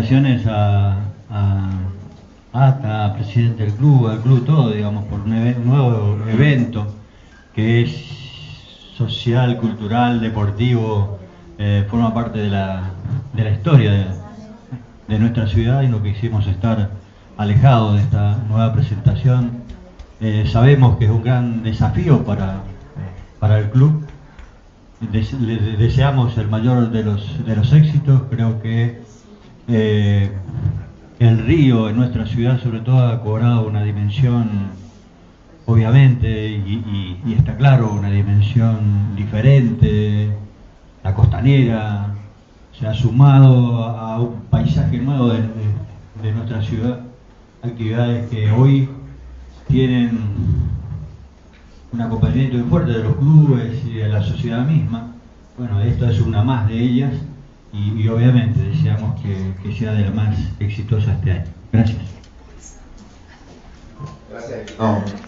felicitaciones a Ata, presidente del club, al club todo, digamos, por un nuevo evento que es social, cultural, deportivo, forma parte de la historia de nuestra ciudad, y no quisimos estar alejados de esta nueva presentación. Sabemos que es un gran desafío para el club. Le deseamos el mayor de los éxitos. Creo que el río en nuestra ciudad sobre todo ha cobrado una dimensión, obviamente, y está claro, una dimensión diferente. La costanera se ha sumado a un paisaje nuevo de nuestra ciudad, actividades que hoy tienen un acompañamiento muy fuerte de los clubes y de la sociedad misma. Bueno, esta es una más de ellas y obviamente deseamos que sea de la más exitosa este año. Gracias. Gracias. No.